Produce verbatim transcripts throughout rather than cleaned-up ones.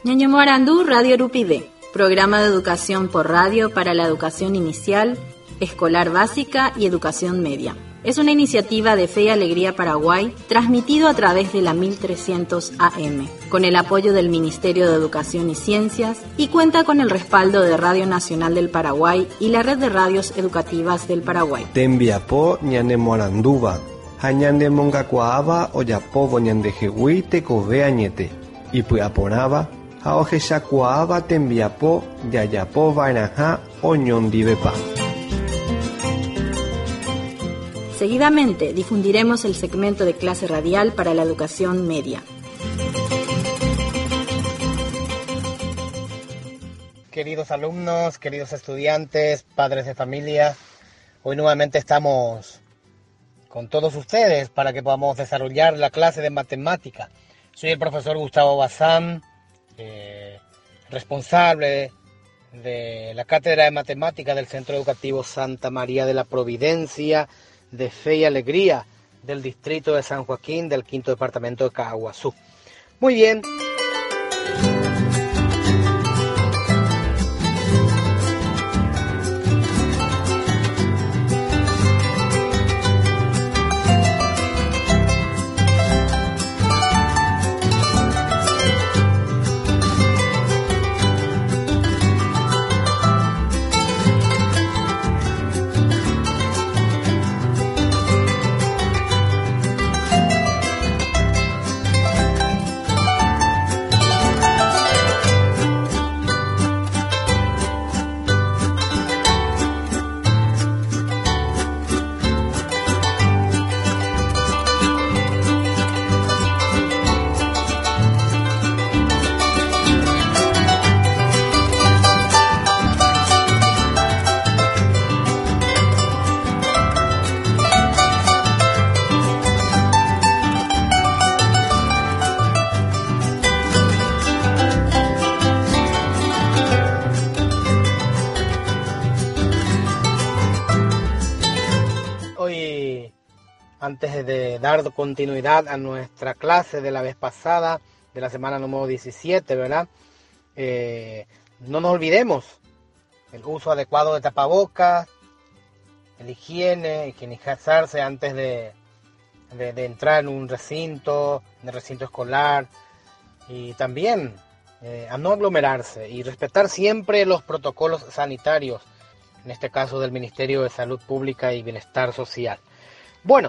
Ñaño Morandú, Radio Urupide, programa de educación por radio para la educación inicial, escolar básica y educación media. Es una iniciativa de Fe y Alegría Paraguay, transmitido a través de la mil trescientos A M, con el apoyo del Ministerio de Educación y Ciencias, y cuenta con el respaldo de Radio Nacional del Paraguay y la Red de Radios Educativas del Paraguay. Tembiapo ñane Moranduba, hañande mongacuaaba oyapovo ñande jehui tecove añete, y puyaponaba, haojeshacuaaba tembiapo de ayapo vainaja oñondivepa. Seguidamente difundiremos el segmento de clase radial para la educación media. Queridos alumnos, queridos estudiantes, padres de familia, hoy nuevamente estamos con todos ustedes para que podamos desarrollar la clase de matemática. Soy el profesor Gustavo Bazán, eh, responsable de la Cátedra de Matemática del Centro Educativo Santa María de la Providencia, de Fe y Alegría, del distrito de San Joaquín, del quinto departamento de Caaguazú. Muy bien. Antes de dar continuidad a nuestra clase de la vez pasada, de la semana número diecisiete, ¿verdad? Eh, no nos olvidemos el uso adecuado de tapabocas, el higiene, higienizarse antes de, de, de entrar en un recinto, en el recinto escolar, y también eh, a no aglomerarse y respetar siempre los protocolos sanitarios, en este caso del Ministerio de Salud Pública y Bienestar Social. Bueno.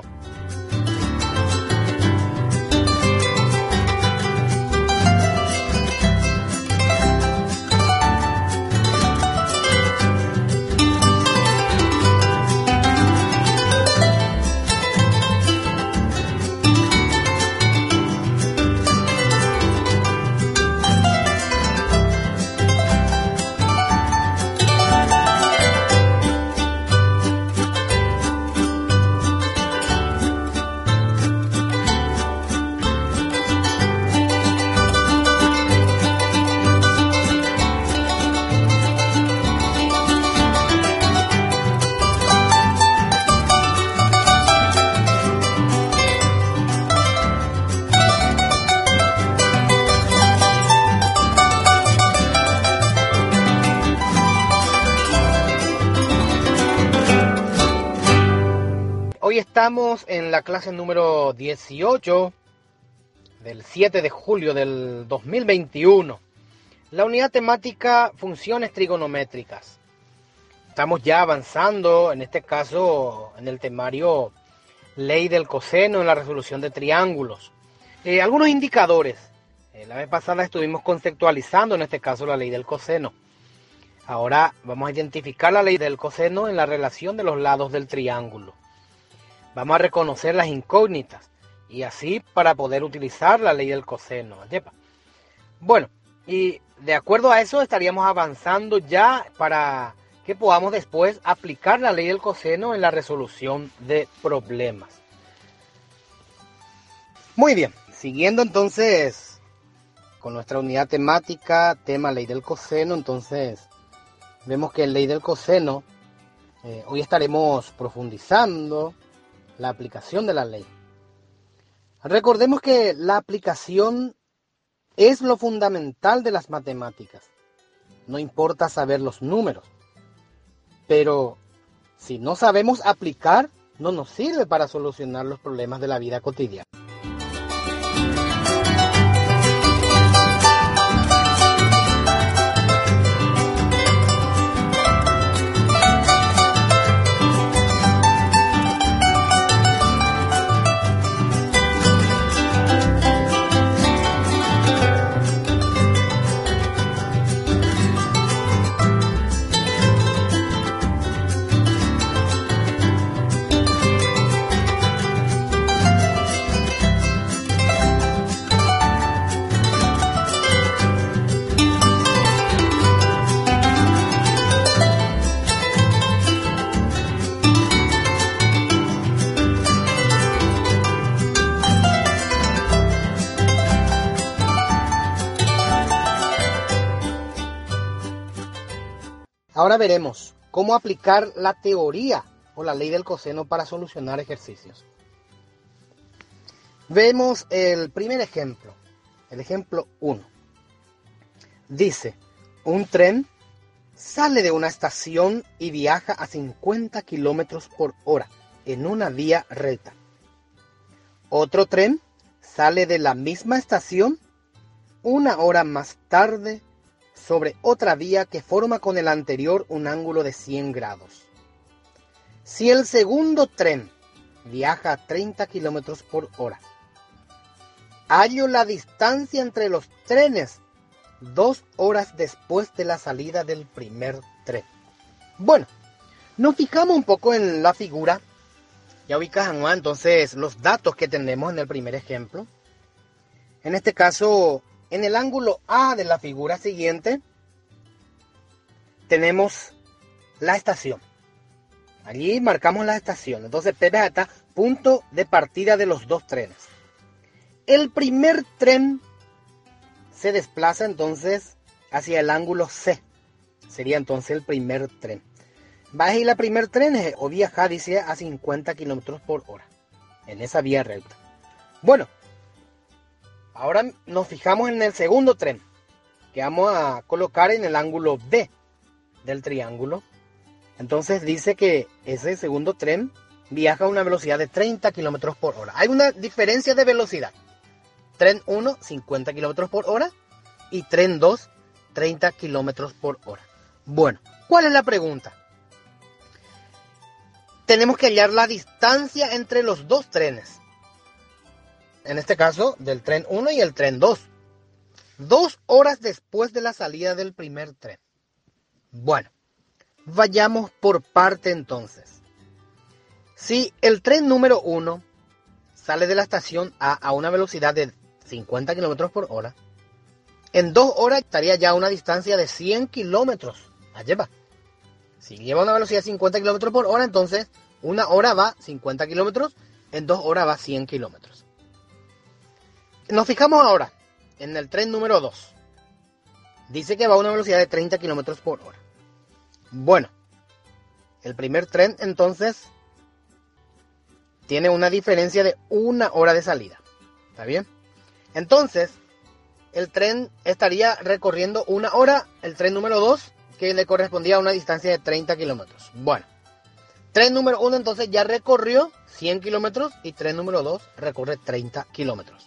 Hoy estamos en la clase número dieciocho del siete de julio del dos mil veintiuno. La unidad temática funciones trigonométricas. Estamos ya avanzando, en este caso, en el temario ley del coseno en la resolución de triángulos. Eh, algunos indicadores. Eh, la vez pasada estuvimos conceptualizando, en este caso, la ley del coseno. Ahora vamos a identificar la ley del coseno en la relación de los lados del triángulo. Vamos a reconocer las incógnitas y así para poder utilizar la ley del coseno. Bueno, y de acuerdo a eso estaríamos avanzando ya para que podamos después aplicar la ley del coseno en la resolución de problemas. Muy bien, siguiendo entonces con nuestra unidad temática, tema ley del coseno, entonces vemos que en ley del coseno eh, hoy estaremos profundizando la aplicación de la ley. Recordemos que la aplicación es lo fundamental de las matemáticas. No importa saber los números, pero si no sabemos aplicar, no nos sirve para solucionar los problemas de la vida cotidiana. Ahora veremos cómo aplicar la teoría o la ley del coseno para solucionar ejercicios. Vemos el primer ejemplo, el ejemplo uno. Dice, un tren sale de una estación y viaja a cincuenta kilómetros por hora en una vía recta. Otro tren sale de la misma estación una hora más tarde sobre otra vía que forma con el anterior un ángulo de cien grados. Si el segundo tren viaja a treinta kilómetros por hora, hallo la distancia entre los trenes dos horas después de la salida del primer tren. Bueno, nos fijamos un poco en la figura. Ya ubicas, ¿no? Entonces los datos que tenemos en el primer ejemplo. En este caso, en el ángulo A de la figura siguiente, tenemos la estación. Allí marcamos la estación. Entonces, P está punto de partida de los dos trenes. El primer tren se desplaza entonces hacia el ángulo C. Sería entonces el primer tren. Va a ir el primer tren o viajar, dice, a cincuenta kilómetros por hora. En esa vía recta. Bueno. Ahora nos fijamos en el segundo tren, que vamos a colocar en el ángulo D del triángulo. Entonces dice que ese segundo tren viaja a una velocidad de treinta kilómetros por hora. Hay una diferencia de velocidad. Tren uno, cincuenta kilómetros por hora, y tren dos, treinta kilómetros por hora. Bueno, ¿cuál es la pregunta? Tenemos que hallar la distancia entre los dos trenes. En este caso, del tren uno y el tren dos. Dos horas después de la salida del primer tren. Bueno, vayamos por parte entonces. Si el tren número uno sale de la estación A a una velocidad de cincuenta kilómetros por hora, en dos horas estaría ya a una distancia de cien kilómetros. Allí va. Si lleva una velocidad de cincuenta kilómetros por hora, entonces una hora va cincuenta kilómetros, en dos horas va cien kilómetros. Nos fijamos ahora en el tren número dos. Dice que va a una velocidad de treinta kilómetros por hora. Bueno, el primer tren entonces tiene una diferencia de una hora de salida. ¿Está bien? Entonces, el tren estaría recorriendo una hora, el tren número dos, que le correspondía a una distancia de treinta kilómetros. Bueno, tren número uno entonces ya recorrió cien kilómetros y tren número dos recorre treinta kilómetros.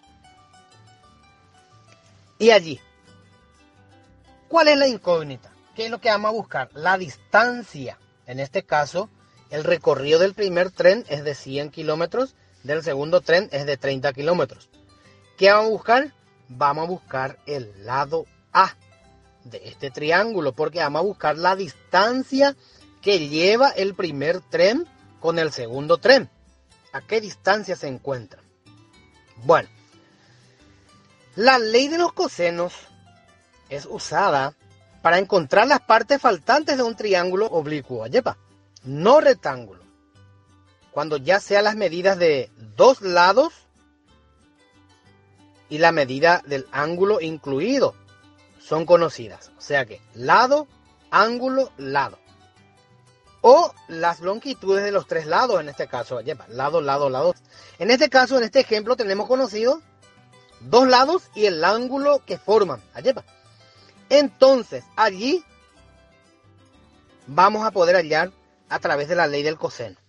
Y allí, ¿cuál es la incógnita? ¿Qué es lo que vamos a buscar? La distancia. En este caso, el recorrido del primer tren es de cien kilómetros, del segundo tren es de treinta kilómetros. ¿Qué vamos a buscar? Vamos a buscar el lado A de este triángulo, porque vamos a buscar la distancia que lleva el primer tren con el segundo tren. ¿A qué distancia se encuentran? Bueno. La ley de los cosenos es usada para encontrar las partes faltantes de un triángulo oblicuo, yepa, no rectángulo. Cuando ya sean las medidas de dos lados y la medida del ángulo incluido son conocidas. O sea que lado, ángulo, lado. O las longitudes de los tres lados en este caso, yepa, lado, lado, lado. En este caso, en este ejemplo tenemos conocido dos lados y el ángulo que forman. Ayepa. Entonces, allí vamos a poder hallar a través de la ley del coseno.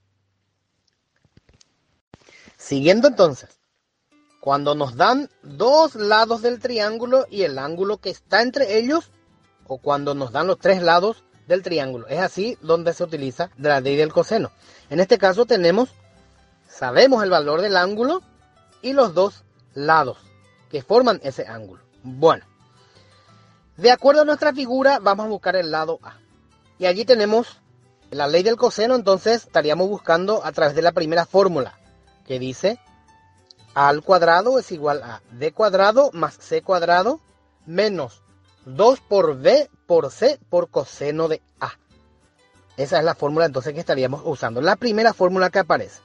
Siguiendo entonces, cuando nos dan dos lados del triángulo y el ángulo que está entre ellos, o cuando nos dan los tres lados del triángulo, es así donde se utiliza la ley del coseno. En este caso tenemos, sabemos el valor del ángulo y los dos lados que forman ese ángulo. Bueno, de acuerdo a nuestra figura vamos a buscar el lado A. Y allí tenemos la ley del coseno, entonces estaríamos buscando a través de la primera fórmula, que dice A al cuadrado es igual a D cuadrado más C cuadrado menos dos por B por C por coseno de A. Esa es la fórmula entonces que estaríamos usando, la primera fórmula que aparece.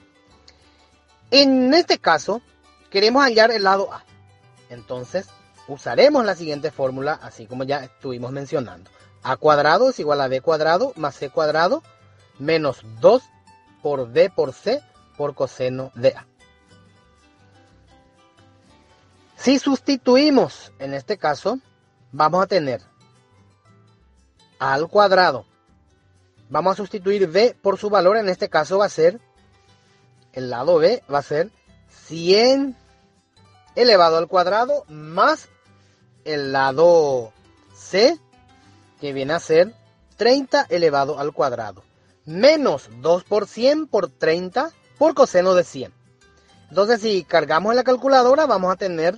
En este caso, queremos hallar el lado A. Entonces, usaremos la siguiente fórmula, así como ya estuvimos mencionando. A cuadrado es igual a B cuadrado más C cuadrado menos dos por B por C por coseno de A. Si sustituimos, en este caso, vamos a tener A al cuadrado. Vamos a sustituir B por su valor, en este caso va a ser, el lado B va a ser cien elevado al cuadrado más el lado C, que viene a ser treinta elevado al cuadrado, menos dos por cien por treinta por coseno de cien. Entonces, si cargamos en la calculadora, vamos a tener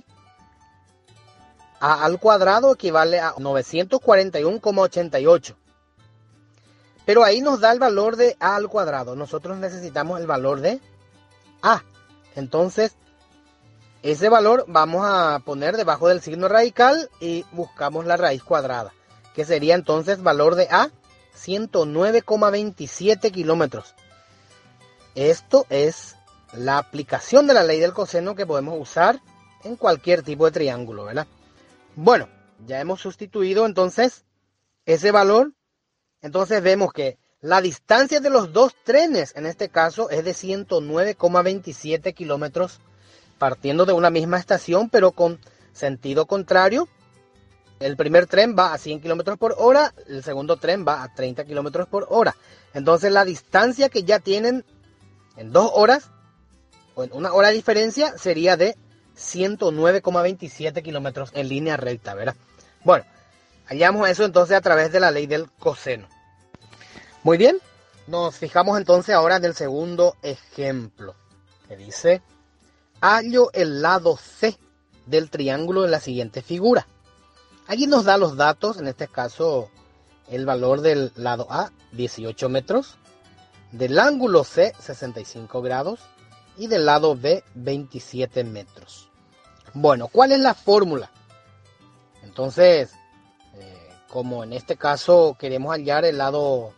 A al cuadrado equivale a novecientos cuarenta y uno coma ochenta y ocho. Pero ahí nos da el valor de A al cuadrado. Nosotros necesitamos el valor de A. Entonces, ese valor vamos a poner debajo del signo radical y buscamos la raíz cuadrada, que sería entonces valor de A, ciento nueve coma veintisiete kilómetros. Esto es la aplicación de la ley del coseno que podemos usar en cualquier tipo de triángulo, ¿verdad? Bueno, ya hemos sustituido entonces ese valor. Entonces vemos que la distancia de los dos trenes, en este caso, es de ciento nueve coma veintisiete kilómetros, partiendo de una misma estación, pero con sentido contrario. El primer tren va a cien kilómetros por hora, el segundo tren va a treinta kilómetros por hora. Entonces la distancia que ya tienen en dos horas, o en una hora de diferencia, sería de ciento nueve coma veintisiete kilómetros en línea recta, ¿verdad? Bueno, hallamos eso entonces a través de la ley del coseno. Muy bien, nos fijamos entonces ahora en el segundo ejemplo, que dice: hallo el lado C del triángulo en la siguiente figura. Aquí nos da los datos, en este caso el valor del lado A, dieciocho metros, del ángulo C, sesenta y cinco grados, y del lado B, veintisiete metros. Bueno, ¿cuál es la fórmula? Entonces, eh, como en este caso queremos hallar el lado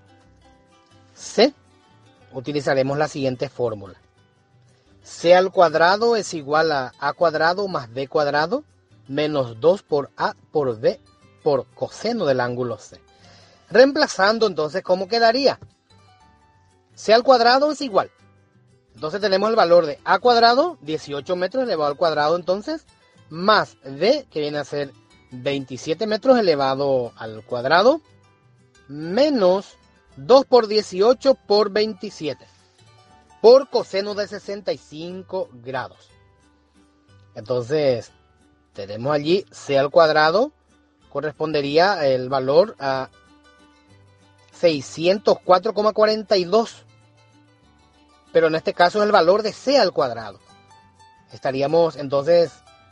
C, utilizaremos la siguiente fórmula. C al cuadrado es igual a A cuadrado más B cuadrado menos dos por A por B por coseno del ángulo C. Reemplazando entonces, ¿cómo quedaría? C al cuadrado es igual. Entonces tenemos el valor de A cuadrado, dieciocho metros elevado al cuadrado entonces, más B, que viene a ser veintisiete metros elevado al cuadrado, menos dos por dieciocho por veintisiete, por coseno de sesenta y cinco grados. Entonces, tenemos allí C al cuadrado, correspondería el valor a seiscientos cuatro coma cuarenta y dos. Pero en este caso es el valor de C al cuadrado. Estaríamos entonces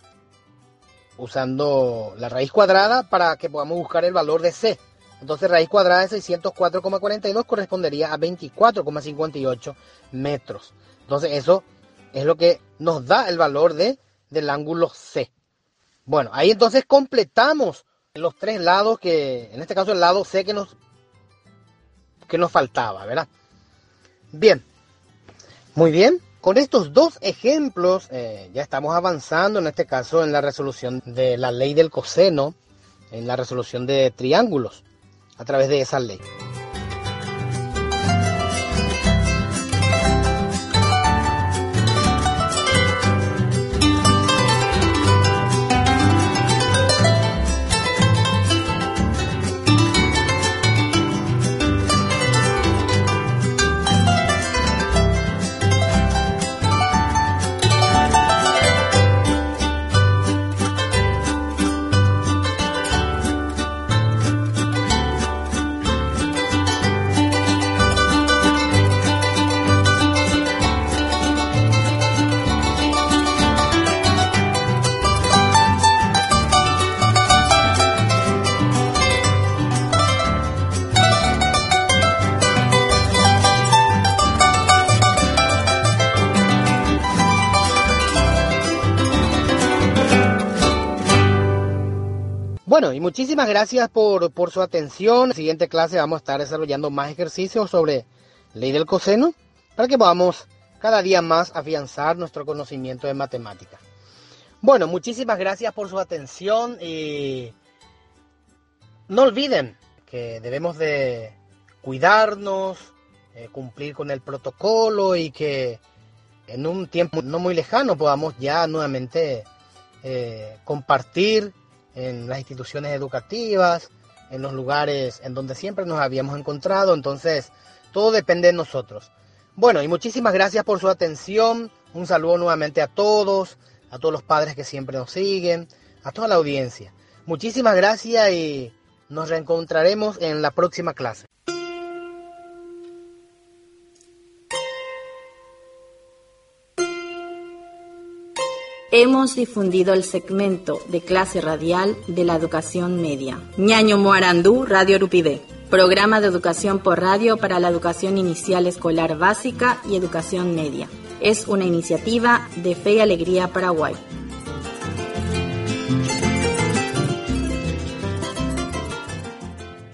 usando la raíz cuadrada para que podamos buscar el valor de C. Entonces raíz cuadrada de seiscientos cuatro coma cuarenta y dos correspondería a veinticuatro coma cincuenta y ocho metros. Entonces eso es lo que nos da el valor de, del ángulo C. Bueno, ahí entonces completamos los tres lados que, en este caso el lado C que nos, que nos faltaba, ¿verdad? Bien. Muy bien, con estos dos ejemplos eh, ya estamos avanzando, en este caso en la resolución de la ley del coseno, en la resolución de triángulos, a través de esa ley. Bueno, y muchísimas gracias por, por su atención. En la siguiente clase vamos a estar desarrollando más ejercicios sobre ley del coseno para que podamos cada día más afianzar nuestro conocimiento de matemáticas. Bueno, muchísimas gracias por su atención y no olviden que debemos de cuidarnos, eh, cumplir con el protocolo y que en un tiempo no muy lejano podamos ya nuevamente eh, compartir en las instituciones educativas, en los lugares en donde siempre nos habíamos encontrado. Entonces, todo depende de nosotros. Bueno, y muchísimas gracias por su atención. Un saludo nuevamente a todos, a todos los padres que siempre nos siguen, a toda la audiencia. Muchísimas gracias y nos reencontraremos en la próxima clase. Hemos difundido el segmento de clase radial de la educación media. Ñaño Moarandú, Radio Urupide. Programa de educación por radio para la educación inicial escolar básica y educación media. Es una iniciativa de Fe y Alegría Paraguay.